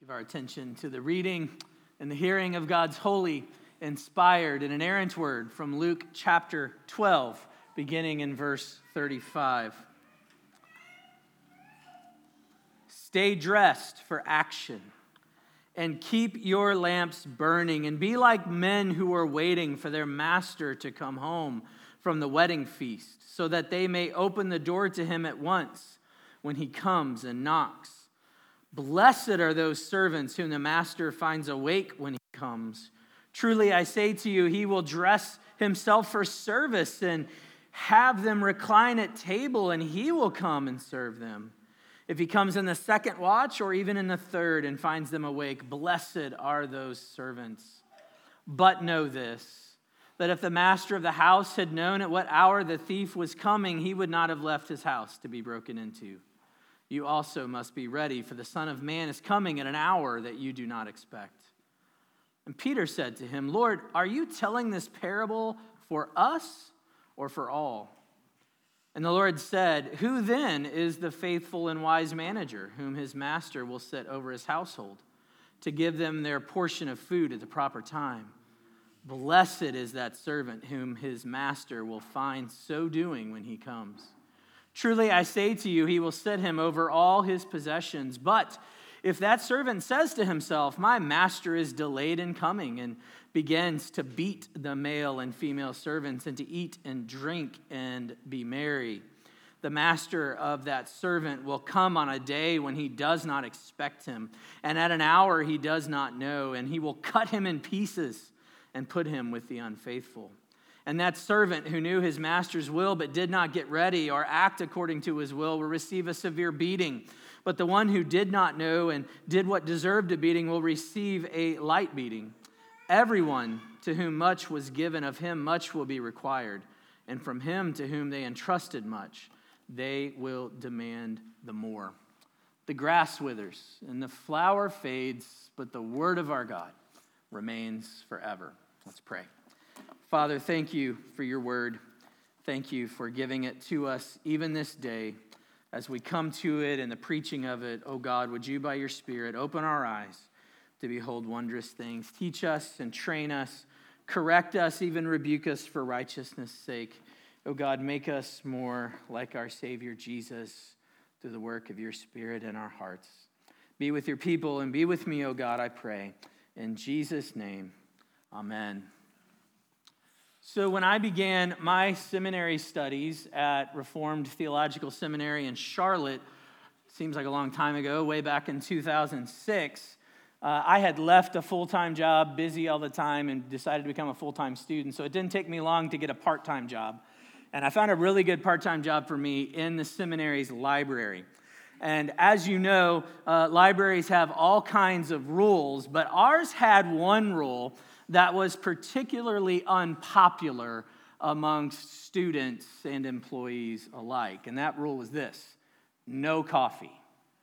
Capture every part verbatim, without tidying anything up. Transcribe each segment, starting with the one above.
Give our attention to the reading and the hearing of God's holy, inspired, and inerrant word from Luke chapter twelve, beginning in verse thirty-five. Stay dressed for action, and keep your lamps burning, and be like men who are waiting for their master to come home from the wedding feast, so that they may open the door to him at once when he comes and knocks. Blessed are those servants whom the master finds awake when he comes. Truly, I say to you, he will dress himself for service and have them recline at table, and he will come and serve them. If he comes in the second watch or even in the third and finds them awake, blessed are those servants. But know this, that if the master of the house had known at what hour the thief was coming, he would not have left his house to be broken into. You also must be ready, for the Son of Man is coming at an hour that you do not expect. And Peter said to him, Lord, are you telling this parable for us or for all? And the Lord said, who then is the faithful and wise manager whom his master will set over his household to give them their portion of food at the proper time? Blessed is that servant whom his master will find so doing when he comes. Truly, I say to you, he will set him over all his possessions. But if that servant says to himself, my master is delayed in coming, and begins to beat the male and female servants, and to eat and drink and be merry, the master of that servant will come on a day when he does not expect him, and at an hour he does not know, and he will cut him in pieces and put him with the unfaithful. And that servant who knew his master's will but did not get ready or act according to his will will receive a severe beating. But the one who did not know and did what deserved a beating will receive a light beating. Everyone to whom much was given, of him much will be required. And from him to whom they entrusted much, they will demand the more. The grass withers and the flower fades, but the word of our God remains forever. Let's pray. Father, thank you for your word. Thank you for giving it to us even this day. As we come to it and the preaching of it, oh God, would you by your Spirit open our eyes to behold wondrous things. Teach us and train us, correct us, even rebuke us for righteousness' sake. Oh God, make us more like our Savior Jesus through the work of your Spirit in our hearts. Be with your people and be with me, oh God, I pray. In Jesus' name, amen. So when I began my seminary studies at Reformed Theological Seminary in Charlotte, seems like a long time ago, way back in two thousand six, uh, I had left a full-time job, busy all the time, and decided to become a full-time student. So it didn't take me long to get a part-time job. And I found a really good part-time job for me in the seminary's library. And as you know, uh, libraries have all kinds of rules, but ours had one rule that was particularly unpopular amongst students and employees alike. And that rule was this: no coffee.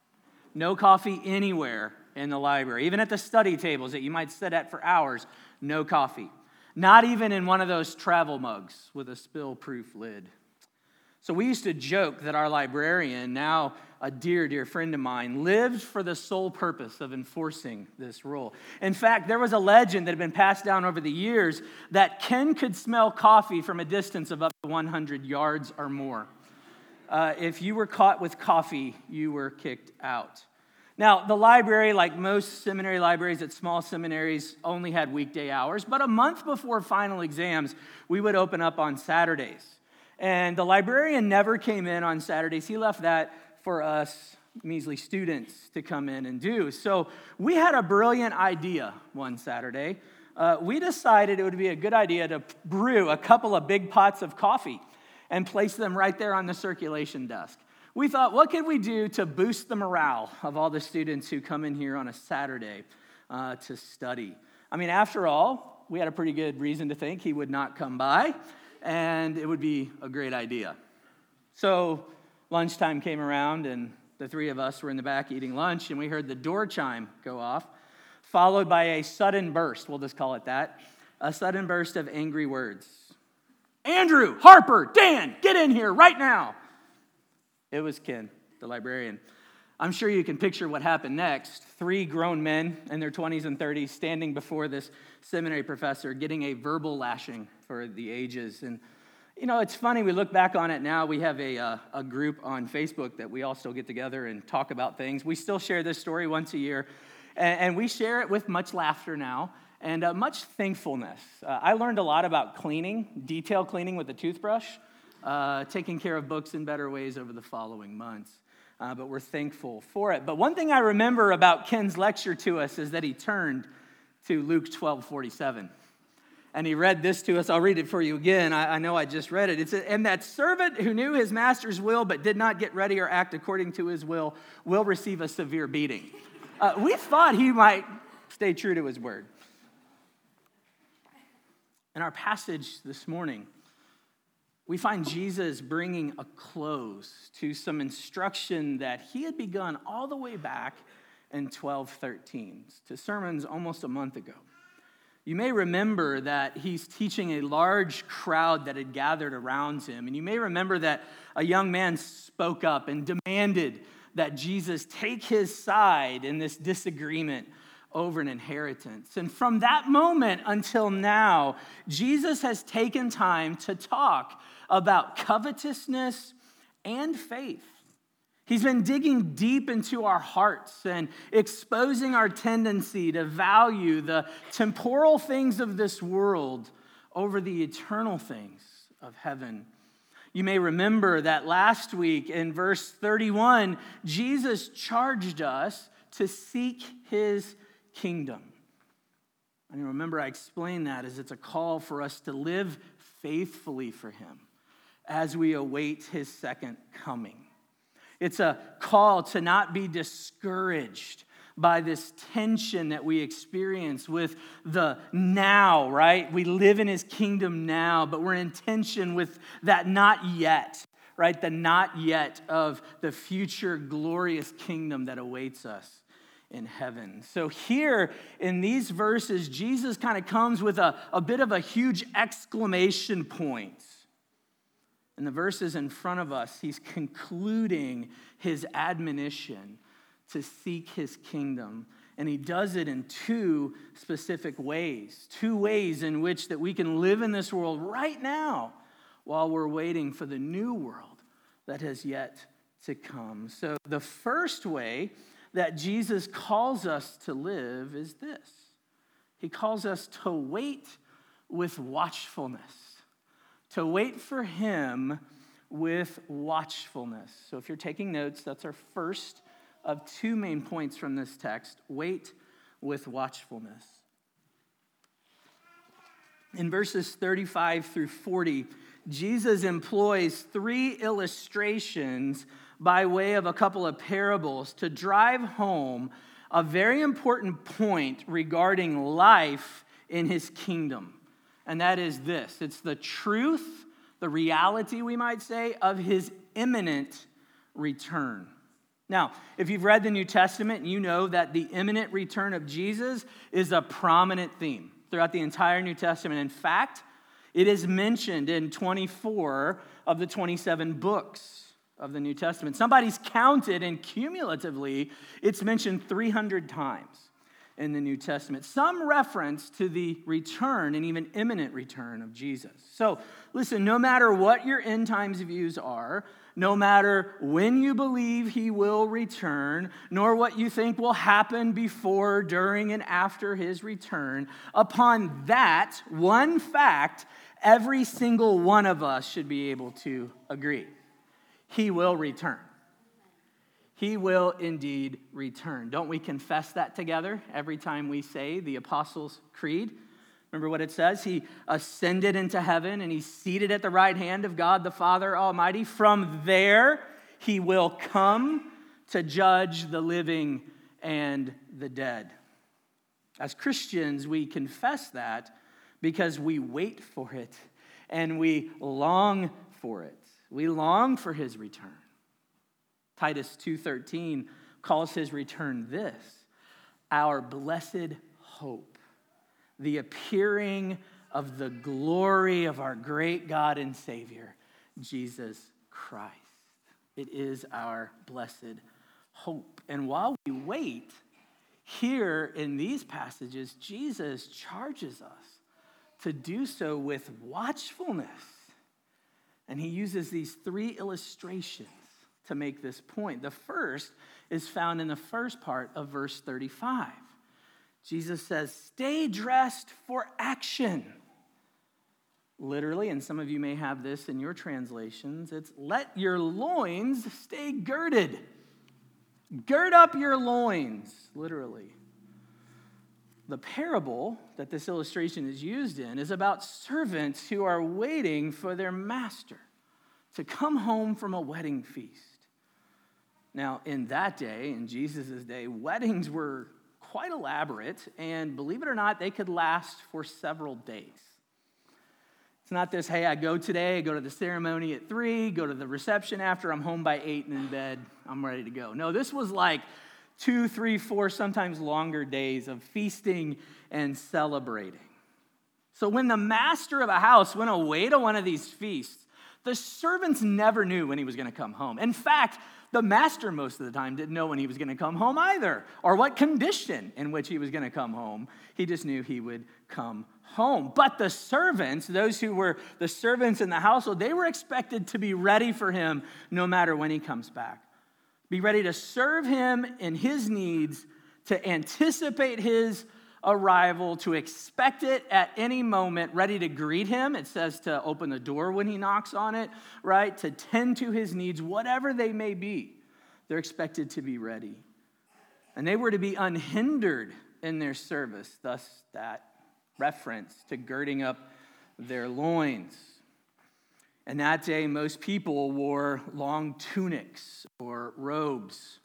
No coffee anywhere in the library. Even at the study tables that you might sit at for hours, no coffee. Not even in one of those travel mugs with a spill-proof lid. So we used to joke that our librarian, now a dear, dear friend of mine, lived for the sole purpose of enforcing this rule. In fact, there was a legend that had been passed down over the years that Ken could smell coffee from a distance of up to one hundred yards or more. Uh, if you were caught with coffee, you were kicked out. Now, the library, like most seminary libraries at small seminaries, only had weekday hours, but a month before final exams, we would open up on Saturdays. And the librarian never came in on Saturdays. He left that for us measly students to come in and do. So we had a brilliant idea one Saturday. Uh, we decided it would be a good idea to brew a couple of big pots of coffee and place them right there on the circulation desk. We thought, what could we do to boost the morale of all the students who come in here on a Saturday uh, to study? I mean, after all, we had a pretty good reason to think he would not come by, and it would be a great idea. So lunchtime came around, and the three of us were in the back eating lunch, and we heard the door chime go off, followed by a sudden burst, we'll just call it that, a sudden burst of angry words. Andrew, Harper, Dan, get in here right now. It was Ken, the librarian. I'm sure you can picture what happened next. Three grown men in their twenties and thirties standing before this seminary professor getting a verbal lashing for the ages. And, you know, it's funny, we look back on it now. We have a, uh, a group on Facebook that we all still get together and talk about things. We still share this story once a year, and, and we share it with much laughter now and uh, much thankfulness. Uh, I learned a lot about cleaning, detail cleaning with a toothbrush, uh, taking care of books in better ways over the following months. Uh, but we're thankful for it. But one thing I remember about Ken's lecture to us is that he turned to Luke twelve forty-seven. And he read this to us. I'll read it for you again. I, I know I just read it. It says, and that servant who knew his master's will but did not get ready or act according to his will will receive a severe beating. Uh, we thought he might stay true to his word. In our passage this morning, we find Jesus bringing a close to some instruction that he had begun all the way back in twelve thirteen, to sermons almost a month ago. You may remember that he's teaching a large crowd that had gathered around him, and you may remember that a young man spoke up and demanded that Jesus take his side in this disagreement over an inheritance. And from that moment until now, Jesus has taken time to talk about covetousness and faith. He's been digging deep into our hearts and exposing our tendency to value the temporal things of this world over the eternal things of heaven. You may remember that last week in verse thirty-one, Jesus charged us to seek his kingdom. And you remember I explained that as it's a call for us to live faithfully for him as we await his second coming. It's a call to not be discouraged by this tension that we experience with the now, right? We live in his kingdom now, but we're in tension with that not yet, right? The not yet of the future glorious kingdom that awaits us in heaven. So here in these verses, Jesus kind of comes with a, a bit of a huge exclamation point. In the verses in front of us, he's concluding his admonition to seek his kingdom. And he does it in two specific ways. Two ways in which that we can live in this world right now while we're waiting for the new world that has yet to come. So the first way that Jesus calls us to live is this. He calls us to wait with watchfulness. To wait for him with watchfulness. So if you're taking notes, that's our first of two main points from this text. Wait with watchfulness. In verses thirty-five through forty, Jesus employs three illustrations by way of a couple of parables to drive home a very important point regarding life in his kingdom. And that is this. It's the truth, the reality, we might say, of his imminent return. Now, if you've read the New Testament, you know that the imminent return of Jesus is a prominent theme throughout the entire New Testament. In fact, it is mentioned in twenty-four of the twenty-seven books of the New Testament. Somebody's counted, and cumulatively, it's mentioned three hundred times in the New Testament. Some reference to the return and even imminent return of Jesus. So, listen, no matter what your end times views are, no matter when you believe he will return, nor what you think will happen before, during, and after his return, upon that one fact, every single one of us should be able to agree. He will return. He will indeed return. Don't we confess that together every time we say the Apostles' Creed? Remember what it says? He ascended into heaven and he's seated at the right hand of God the Father Almighty. From there, he will come to judge the living and the dead. As Christians, we confess that because we wait for it and we long for it. We long for his return. Titus two thirteen calls his return this, our blessed hope, the appearing of the glory of our great God and Savior, Jesus Christ. It is our blessed hope. And while we wait, here in these passages, Jesus charges us to do so with watchfulness. And he uses these three illustrations to make this point. The first is found in the first part of verse thirty-five. Jesus says, stay dressed for action. Literally, and some of you may have this in your translations, it's let your loins stay girded. Gird up your loins, literally. The parable that this illustration is used in is about servants who are waiting for their master to come home from a wedding feast. Now, in that day, in Jesus' day, weddings were quite elaborate, and believe it or not, they could last for several days. It's not this, hey, I go today, I go to the ceremony at three, go to the reception after, I'm home by eight and in bed, I'm ready to go. No, this was like two, three, four, sometimes longer days of feasting and celebrating. So when the master of a house went away to one of these feasts, the servants never knew when he was going to come home. In fact, the master most of the time didn't know when he was going to come home either, or what condition in which he was going to come home. He just knew he would come home. But the servants, those who were the servants in the household, they were expected to be ready for him no matter when he comes back. Be ready to serve him in his needs, to anticipate his arrival, to expect it at any moment, ready to greet him. It says to open the door when he knocks on it, right? To tend to his needs, whatever they may be. They're expected to be ready. And they were to be unhindered in their service, thus that reference to girding up their loins. And that day, most people wore long tunics or robes.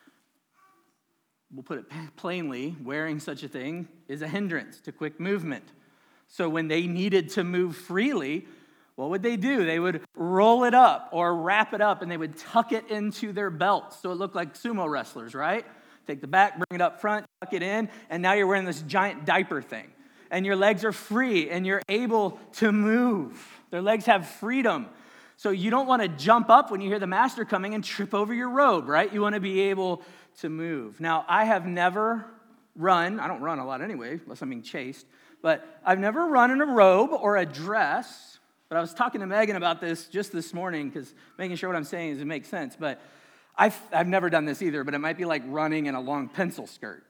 We'll put it plainly, wearing such a thing is a hindrance to quick movement. So when they needed to move freely, what would they do? They would roll it up or wrap it up, and they would tuck it into their belts so it looked like sumo wrestlers, right? Take the back, bring it up front, tuck it in, and now you're wearing this giant diaper thing. And your legs are free, and you're able to move. Their legs have freedom. So you don't want to jump up when you hear the master coming and trip over your robe, right? You want to be able to move. Now, I have never run, I don't run a lot anyway, unless I'm being chased, but I've never run in a robe or a dress. But I was talking to Megan about this just this morning, because making sure what I'm saying is it makes sense. But I've, I've never done this either, but it might be like running in a long pencil skirt.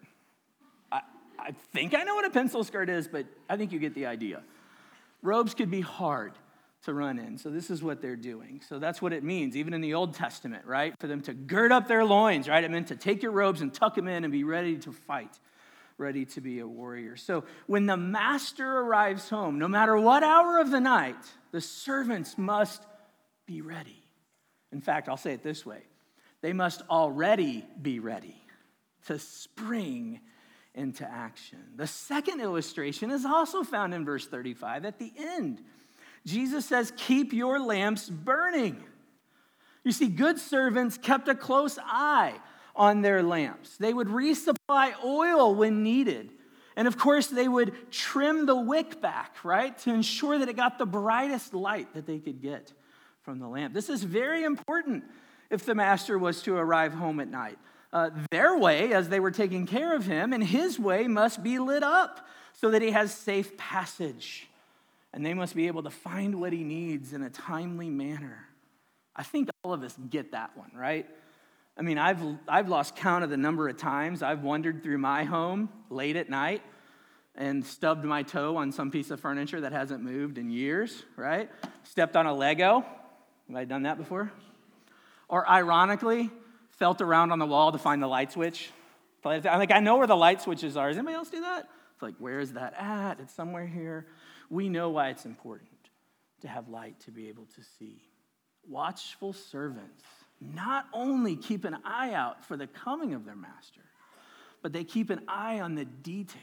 I, I think I know what a pencil skirt is, but I think you get the idea. Robes could be hard to run in. So this is what they're doing. So that's what it means, even in the Old Testament, right? For them to gird up their loins, right? It meant to take your robes and tuck them in and be ready to fight, ready to be a warrior. So when the master arrives home, no matter what hour of the night, the servants must be ready. In fact, I'll say it this way. They must already be ready to spring into action. The second illustration is also found in verse thirty-five at the end. Jesus says, keep your lamps burning. You see, good servants kept a close eye on their lamps. They would resupply oil when needed. And of course, they would trim the wick back, right, to ensure that it got the brightest light that they could get from the lamp. This is very important if the master was to arrive home at night. Uh, their way, as they were taking care of him, and his way must be lit up so that he has safe passage. And they must be able to find what he needs in a timely manner. I think all of us get that one, right? I mean, I've I've lost count of the number of times I've wandered through my home late at night and stubbed my toe on some piece of furniture that hasn't moved in years, right? Stepped on a Lego. Have I done that before? Or ironically, felt around on the wall to find the light switch. I'm like, I know where the light switches are. Does anybody else do that? It's like, where is that at? It's somewhere here. We know why it's important to have light to be able to see. Watchful servants not only keep an eye out for the coming of their master, but they keep an eye on the details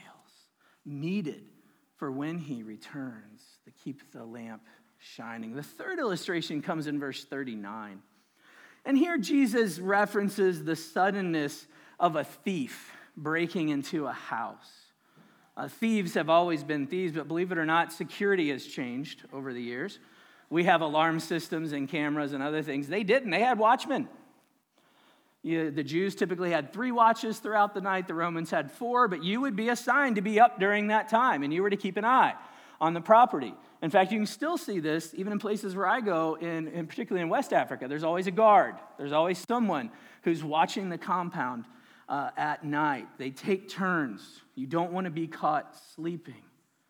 needed for when he returns to keep the lamp shining. The third illustration comes in verse thirty-nine. And here Jesus references the suddenness of a thief breaking into a house. Uh, thieves have always been thieves, but believe it or not, security has changed over the years. We have alarm systems and cameras and other things. They didn't. They had watchmen. You, the Jews typically had three watches throughout the night. The Romans had four, but you would be assigned to be up during that time, and you were to keep an eye on the property. In fact, you can still see this even in places where I go, in, in particularly in West Africa. There's always a guard. There's always someone who's watching the compound uh, at night. They take turns. You don't want to be caught sleeping.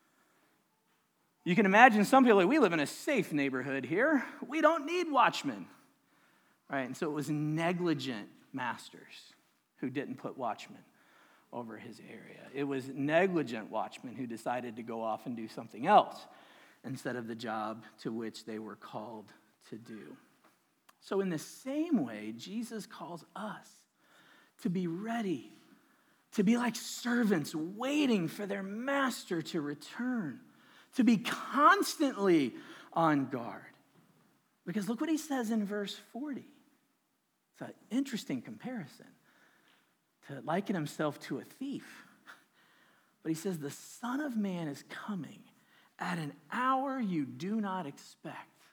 You can imagine some people, we live in a safe neighborhood here. We don't need watchmen. Right? And so it was negligent masters who didn't put watchmen over his area. It was negligent watchmen who decided to go off and do something else instead of the job to which they were called to do. So in the same way, Jesus calls us to be ready, to be like servants waiting for their master to return, to be constantly on guard. Because look what he says in verse forty. It's an interesting comparison to liken himself to a thief. But he says, the Son of Man is coming at an hour you do not expect.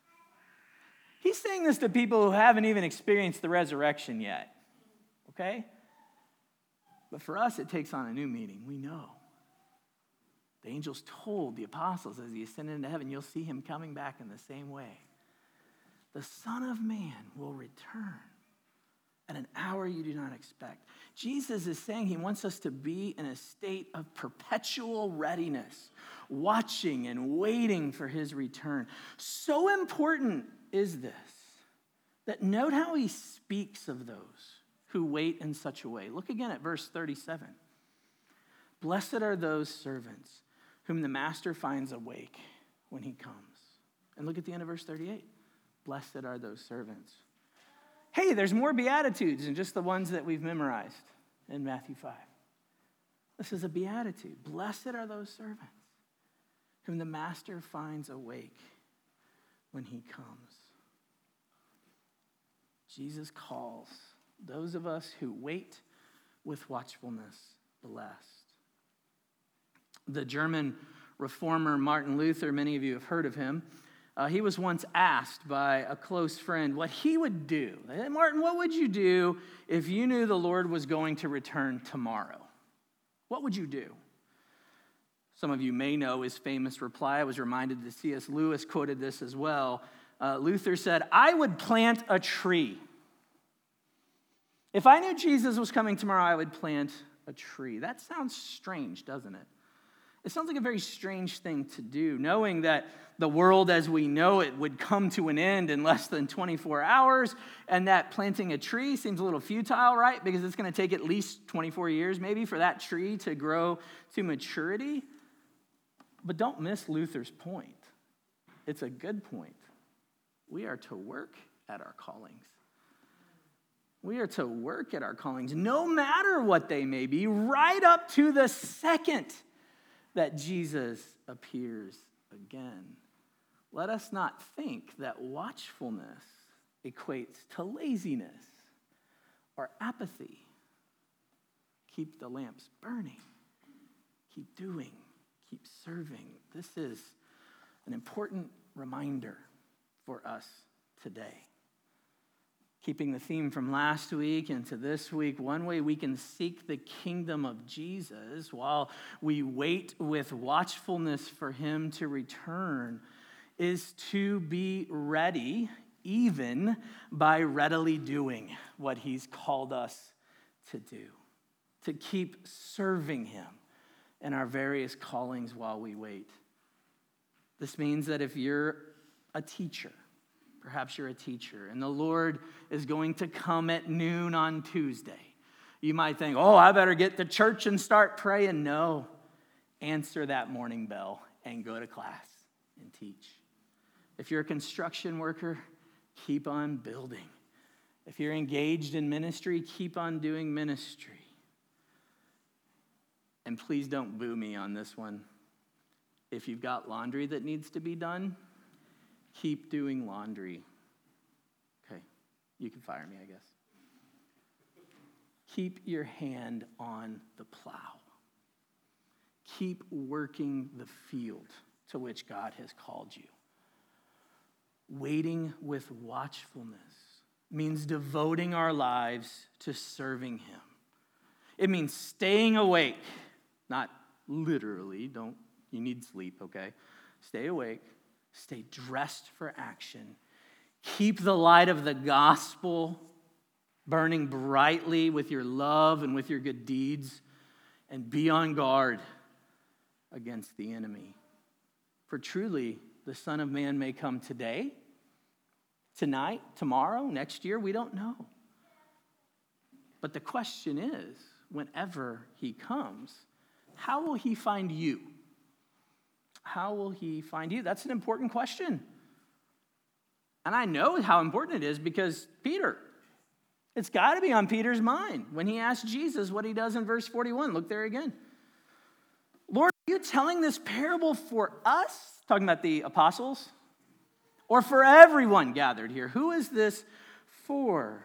He's saying this to people who haven't even experienced the resurrection yet. Okay? But for us, it takes on a new meaning. We know. The angels told the apostles as he ascended into heaven, you'll see him coming back in the same way. The Son of Man will return at an hour you do not expect. Jesus is saying he wants us to be in a state of perpetual readiness, watching and waiting for his return. So important is this that note how he speaks of those who wait in such a way. Look again at verse thirty-seven. Blessed are those servants whom the master finds awake when he comes. And look at the end of verse thirty-eight. Blessed are those servants. Hey, there's more beatitudes than just the ones that we've memorized in Matthew five. This is a beatitude. Blessed are those servants whom the master finds awake when he comes. Jesus calls those of us who wait with watchfulness blessed. The German reformer Martin Luther, many of you have heard of him, Uh, he was once asked by a close friend what he would do. Hey, Martin, what would you do if you knew the Lord was going to return tomorrow? What would you do? Some of you may know his famous reply. I was reminded that C S Lewis quoted this as well. Uh, Luther said, I would plant a tree. If I knew Jesus was coming tomorrow, I would plant a tree. That sounds strange, doesn't it? It sounds like a very strange thing to do, knowing that the world as we know it would come to an end in less than twenty-four hours, and that planting a tree seems a little futile, right? Because it's going to take at least twenty-four years maybe for that tree to grow to maturity. But don't miss Luther's point. It's a good point. We are to work at our callings. We are to work at our callings, no matter what they may be, right up to the second that Jesus appears again. Let us not think that watchfulness equates to laziness or apathy. Keep the lamps burning. Keep doing. Keep serving. This is an important reminder for us today. Keeping the theme from last week into this week, one way we can seek the kingdom of Jesus while we wait with watchfulness for him to return is to be ready, even by readily doing what he's called us to do, to keep serving him in our various callings while we wait. This means that if you're a teacher, perhaps you're a teacher, and the Lord is going to come at noon on Tuesday. You might think, oh, I better get to church and start praying. No, answer that morning bell and go to class and teach. If you're a construction worker, keep on building. If you're engaged in ministry, keep on doing ministry. And please don't boo me on this one. If you've got laundry that needs to be done, keep doing laundry. Okay, you can fire me, I guess. Keep your hand on the plow. Keep working the field to which God has called you. Waiting with watchfulness means devoting our lives to serving him. It means staying awake, not literally, don't, you need sleep, okay? Stay awake, stay dressed for action. Keep the light of the gospel burning brightly with your love and with your good deeds, and be on guard against the enemy. For truly, the Son of Man may come today, tonight, tomorrow, next year, we don't know. But the question is, whenever he comes, how will he find you? How will he find you? That's an important question. And I know how important it is because Peter, it's got to be on Peter's mind when he asked Jesus what he does in verse forty-one. Look there again. Lord, are you telling this parable for us, talking about the apostles, or for everyone gathered here? Who is this for?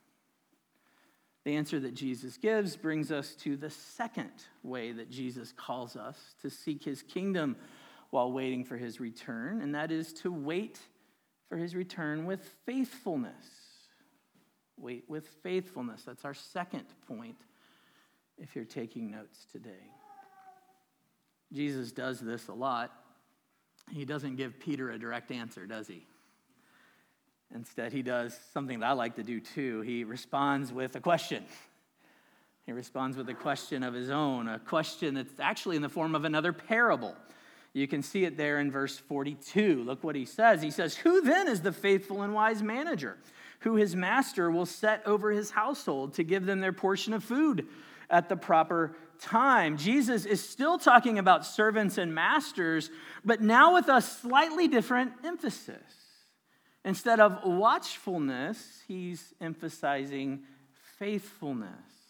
The answer that Jesus gives brings us to the second way that Jesus calls us to seek his kingdom while waiting for his return, and that is to wait for his return with faithfulness. Wait with faithfulness. That's our second point if you're taking notes today. Jesus does this a lot. He doesn't give Peter a direct answer, does he? Instead, he does something that I like to do too. He responds with a question. He responds with a question of his own, a question that's actually in the form of another parable. You can see it there in verse forty-two. Look what he says. He says, "Who then is the faithful and wise manager, who his master will set over his household to give them their portion of food at the proper time?" Jesus is still talking about servants and masters, but now with a slightly different emphasis. Instead of watchfulness, he's emphasizing faithfulness.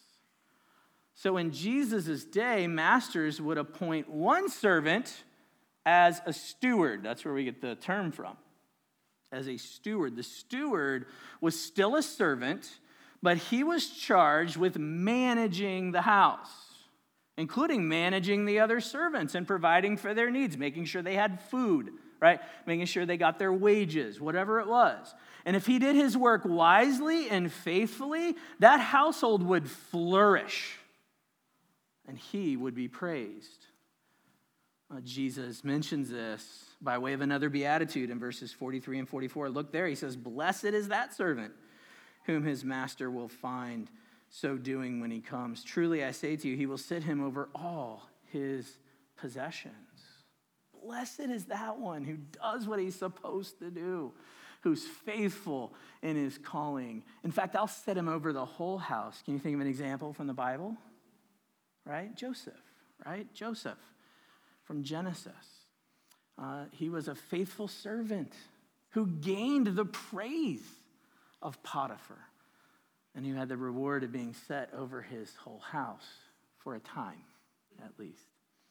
So in Jesus' day, masters would appoint one servant as a steward. That's where we get the term from. As a steward. The steward was still a servant, but he was charged with managing the house, including managing the other servants and providing for their needs, making sure they had food, right? Making sure they got their wages, whatever it was. And if he did his work wisely and faithfully, that household would flourish, and he would be praised. Uh, Jesus mentions this by way of another beatitude in verses forty-three and forty-four. Look there, he says, "Blessed is that servant whom his master will find so doing when he comes. Truly I say to you, he will set him over all his possessions." Blessed is that one who does what he's supposed to do, who's faithful in his calling. In fact, I'll set him over the whole house. Can you think of an example from the Bible? Right? Joseph, right? Joseph from Genesis. Uh, he was a faithful servant who gained the praise of Potiphar, and who had the reward of being set over his whole house for a time, at least.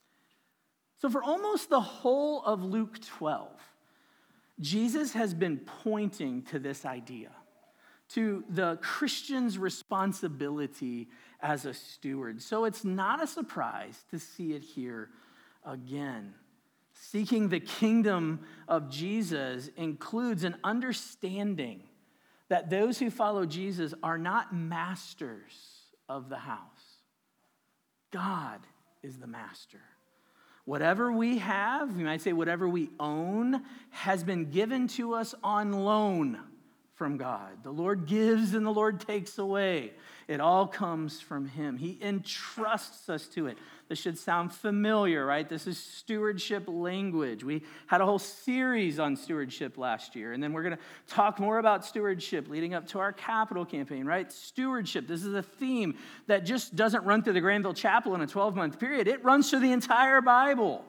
So for almost the whole of Luke twelve, Jesus has been pointing to this idea, to the Christian's responsibility as a steward. So it's not a surprise to see it here again. Seeking the kingdom of Jesus includes an understanding that those who follow Jesus are not masters of the house. God is the master. Whatever we have, you might say whatever we own, has been given to us on loan from God. The Lord gives and the Lord takes away. It all comes from him. He entrusts us to it. This should sound familiar, right? This is stewardship language. We had a whole series on stewardship last year, and then we're going to talk more about stewardship leading up to our capital campaign, right? Stewardship. This is a theme that just doesn't run through the Granville Chapel in a twelve-month period. It runs through the entire Bible.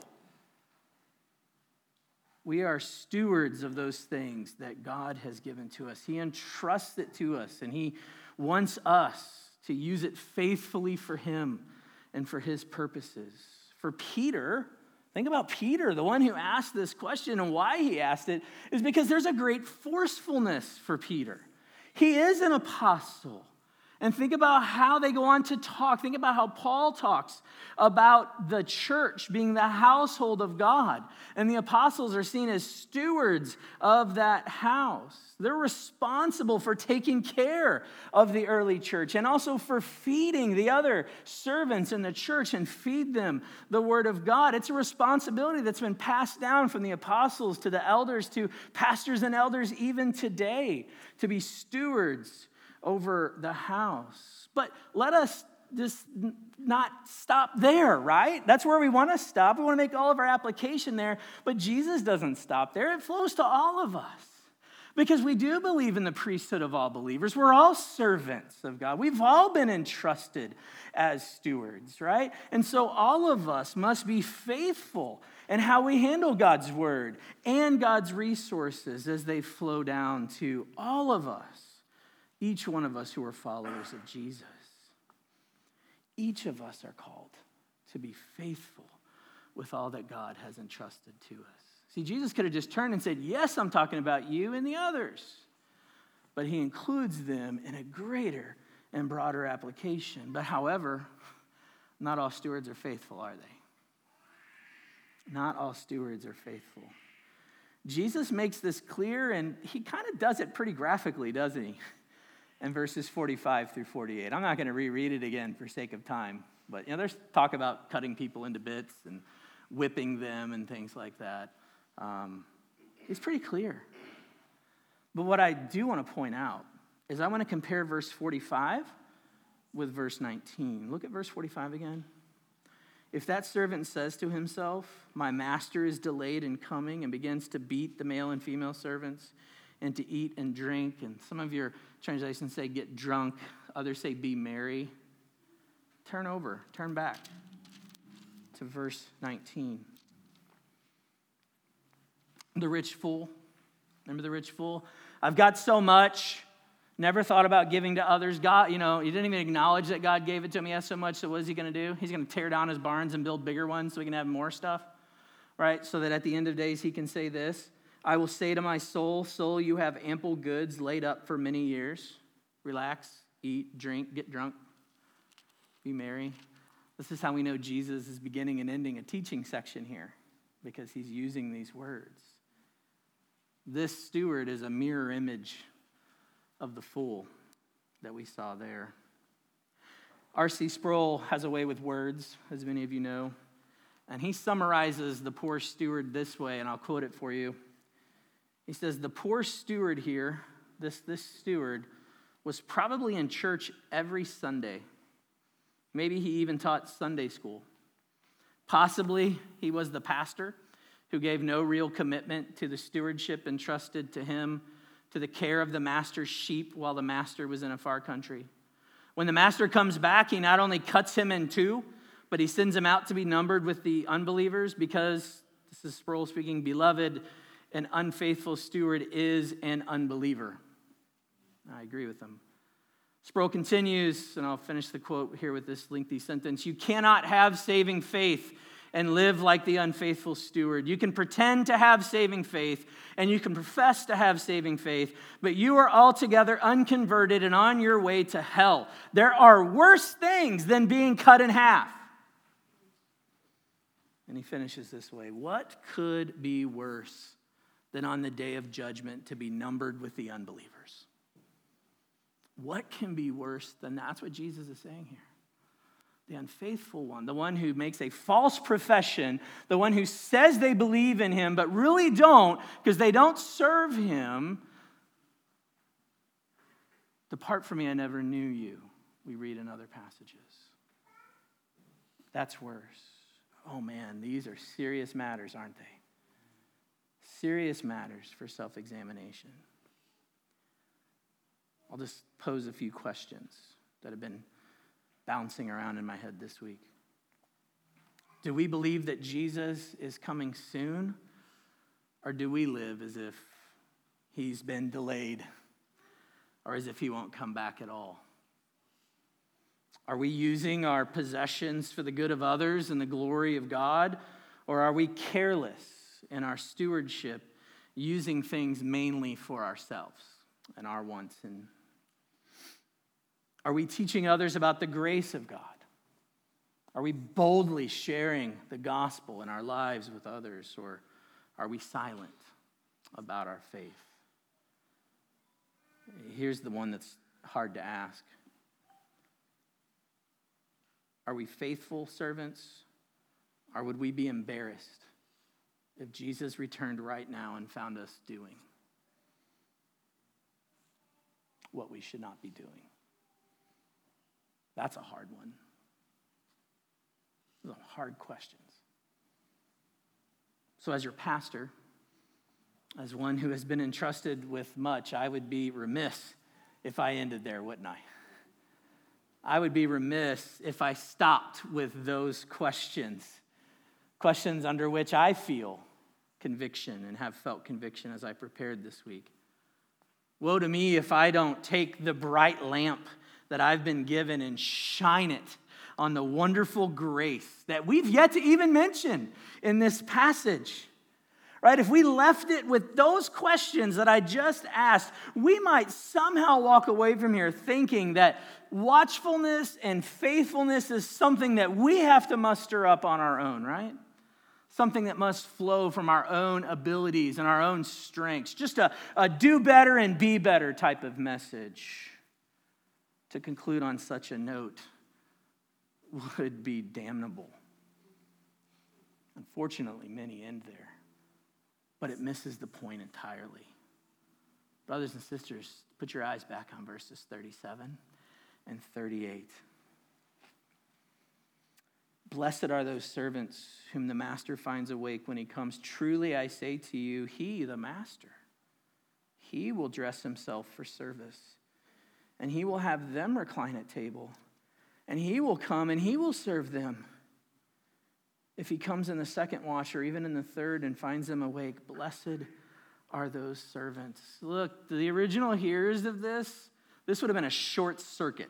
We are stewards of those things that God has given to us. He entrusts it to us, and he wants us to use it faithfully for him and for his purposes. For Peter, think about Peter, the one who asked this question, and why he asked it is because there's a great forcefulness for Peter. He is an apostle, And think about how they go on to talk. Think about how Paul talks about the church being the household of God. And the apostles are seen as stewards of that house. They're responsible for taking care of the early church and also for feeding the other servants in the church and feed them the word of God. It's a responsibility that's been passed down from the apostles to the elders to pastors and elders even today, to be stewards over the house. But let us just not stop there, right? That's where we want to stop. We want to make all of our application there. But Jesus doesn't stop there. It flows to all of us. Because we do believe in the priesthood of all believers. We're all servants of God. We've all been entrusted as stewards, right? And so all of us must be faithful in how we handle God's word and God's resources as they flow down to all of us. Each one of us who are followers of Jesus. Each of us are called to be faithful with all that God has entrusted to us. See, Jesus could have just turned and said, yes, I'm talking about you and the others. But he includes them in a greater and broader application. But however, not all stewards are faithful, are they? Not all stewards are faithful. Jesus makes this clear, and he kind of does it pretty graphically, doesn't he? In verses forty-five through forty-eight. I'm not going to reread it again for sake of time. But, you know, there's talk about cutting people into bits and whipping them and things like that. Um, it's pretty clear. But what I do want to point out is I want to compare verse forty-five with verse nineteen. Look at verse forty-five again. If that servant says to himself, my master is delayed in coming, and begins to beat the male and female servants, and to eat and drink, and some of your translations say get drunk, others say be merry, turn over, turn back to verse nineteen. The rich fool. Remember the rich fool? I've got so much, never thought about giving to others. God, you know, he didn't even acknowledge that God gave it to him. He has so much, so what is he going to do? He's going to tear down his barns and build bigger ones so he can have more stuff, right? So that at the end of days he can say this, I will say to my soul, soul, you have ample goods laid up for many years. Relax, eat, drink, get drunk, be merry. This is how we know Jesus is beginning and ending a teaching section here, because he's using these words. This steward is a mirror image of the fool that we saw there. R C Sproul has a way with words, as many of you know, and he summarizes the poor steward this way, and I'll quote it for you. He says, the poor steward here, this, this steward, was probably in church every Sunday. Maybe he even taught Sunday school. Possibly he was the pastor who gave no real commitment to the stewardship entrusted to him, to the care of the master's sheep while the master was in a far country. When the master comes back, he not only cuts him in two, but he sends him out to be numbered with the unbelievers because, this is Sproul speaking, beloved, an unfaithful steward is an unbeliever. I agree with him. Sproul continues, and I'll finish the quote here with this lengthy sentence. You cannot have saving faith and live like the unfaithful steward. You can pretend to have saving faith, and you can profess to have saving faith, but you are altogether unconverted and on your way to hell. There are worse things than being cut in half. And he finishes this way. What could be worse than on the day of judgment to be numbered with the unbelievers? What can be worse than that? That's what Jesus is saying here. The unfaithful one, the one who makes a false profession, the one who says they believe in him but really don't because they don't serve him. Depart from me, I never knew you, we read in other passages. That's worse. Oh man, these are serious matters, aren't they? Serious matters for self-examination. I'll just pose a few questions that have been bouncing around in my head this week. Do we believe that Jesus is coming soon? Or do we live as if he's been delayed? Or as if he won't come back at all? Are we using our possessions for the good of others and the glory of God? Or are we careless in our stewardship, using things mainly for ourselves and our wants? And Are we teaching others about the grace of God? Are we boldly sharing the gospel in our lives with others, or are we silent about our faith? Here's the one that's hard to ask. Are we faithful servants, or would we be embarrassed if Jesus returned right now and found us doing what we should not be doing? That's a hard one. Those are hard questions. So as your pastor, as one who has been entrusted with much, I would be remiss if I ended there, wouldn't I? I would be remiss if I stopped with those questions, questions under which I feel conviction and have felt conviction as I prepared this week. Woe to me if I don't take the bright lamp that I've been given and shine it on the wonderful grace that we've yet to even mention in this passage. Right? If we left it with those questions that I just asked, we might somehow walk away from here thinking that watchfulness and faithfulness is something that we have to muster up on our own, right? Something that must flow from our own abilities and our own strengths. Just a, a do better and be better type of message. To conclude on such a note would be damnable. Unfortunately, many end there. But it misses the point entirely. Brothers and sisters, put your eyes back on verses thirty-seven and thirty-eight. Blessed are those servants whom the master finds awake when he comes. Truly I say to you, he, the master, he will dress himself for service, and he will have them recline at table, and he will come and he will serve them. If he comes in the second watch or even in the third and finds them awake, blessed are those servants. Look, the original hearers of this, this would have been a short circuit,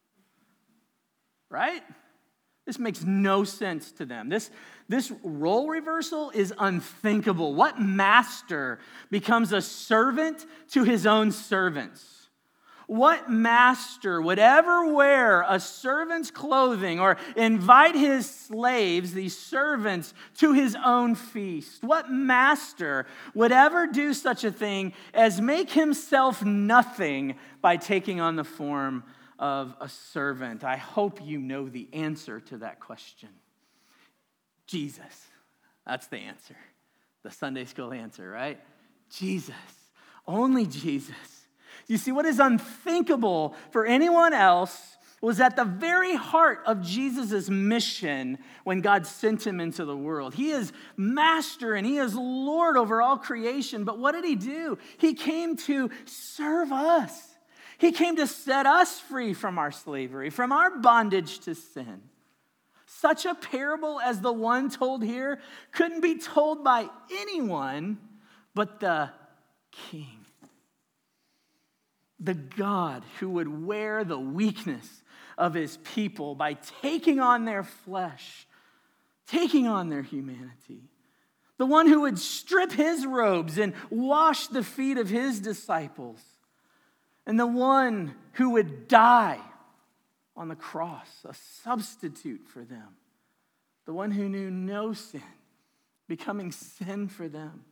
right? This makes no sense to them. This, this role reversal is unthinkable. What master becomes a servant to his own servants? What master would ever wear a servant's clothing or invite his slaves, these servants, to his own feast? What master would ever do such a thing as make himself nothing by taking on the form of a servant? I hope you know the answer to that question. Jesus. That's the answer. The Sunday school answer, right? Jesus. Only Jesus. You see, what is unthinkable for anyone else was at the very heart of Jesus' mission when God sent him into the world. He is master and he is Lord over all creation. But what did he do? He came to serve us. He came to set us free from our slavery, from our bondage to sin. Such a parable as the one told here couldn't be told by anyone but the King. The God who would wear the weakness of his people by taking on their flesh, taking on their humanity. The one who would strip his robes and wash the feet of his disciples. And the one who would die on the cross, a substitute for them. The one who knew no sin, becoming sin for them.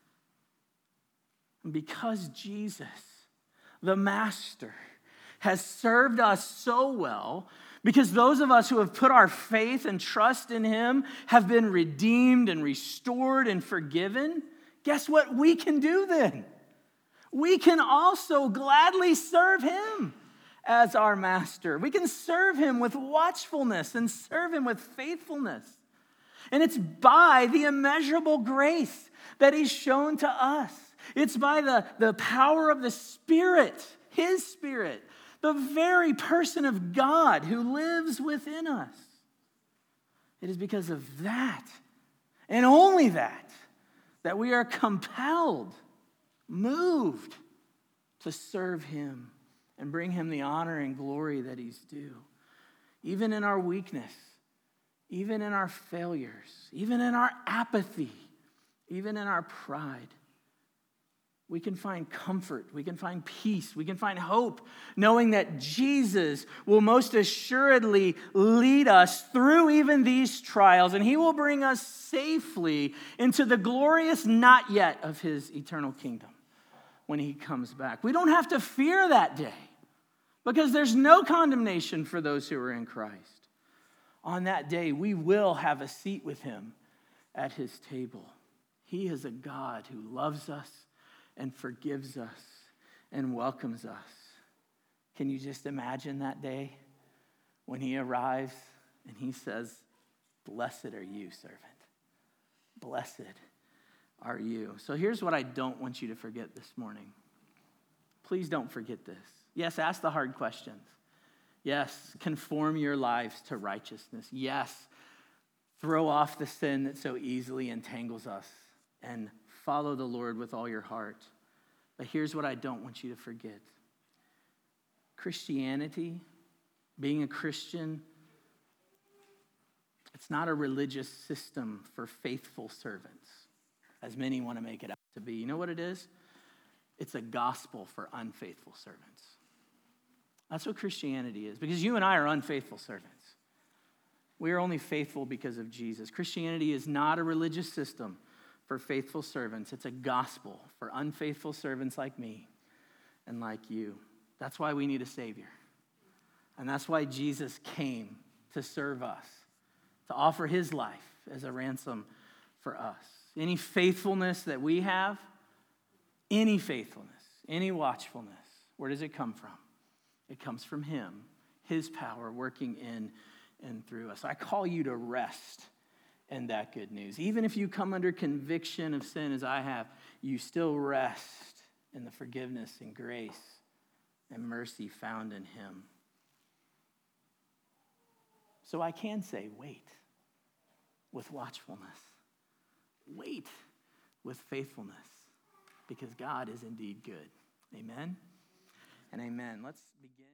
And because Jesus, the master, has served us so well, because those of us who have put our faith and trust in him have been redeemed and restored and forgiven, guess what we can do then? We can also gladly serve him as our master. We can serve him with watchfulness and serve him with faithfulness. And it's by the immeasurable grace that he's shown to us. It's by the, the power of the Spirit, his Spirit, the very person of God who lives within us. It is because of that, and only that, that we are compelled, moved to serve him and bring him the honor and glory that he's due. Even in our weakness, even in our failures, even in our apathy, even in our pride, we can find comfort, we can find peace, we can find hope, knowing that Jesus will most assuredly lead us through even these trials, and he will bring us safely into the glorious not yet of his eternal kingdom when he comes back. We don't have to fear that day because there's no condemnation for those who are in Christ. On that day, we will have a seat with him at his table. He is a God who loves us and forgives us and welcomes us. Can you just imagine that day when he arrives and he says, "Blessed are you, servant. Blessed are you." So here's what I don't want you to forget this morning. Please don't forget this. Yes, ask the hard questions. Yes, conform your lives to righteousness. Yes, throw off the sin that so easily entangles us and follow the Lord with all your heart. But here's what I don't want you to forget. Christianity, being a Christian, it's not a religious system for faithful servants, as many want to make it out to be. You know what it is? It's a gospel for unfaithful servants. That's what Christianity is, because you and I are unfaithful servants. We are only faithful because of Jesus. Christianity is not a religious system for faithful servants. It's a gospel for unfaithful servants like me and like you. That's why we need a Savior. And that's why Jesus came to serve us, to offer his life as a ransom for us. Any faithfulness that we have, any faithfulness, any watchfulness, where does it come from? It comes from him, his power working in and through us. I call you to rest in that good news. Even if you come under conviction of sin as I have, you still rest in the forgiveness and grace and mercy found in him. So I can say, wait with watchfulness. Wait with faithfulness, because God is indeed good. Amen and amen. Let's begin.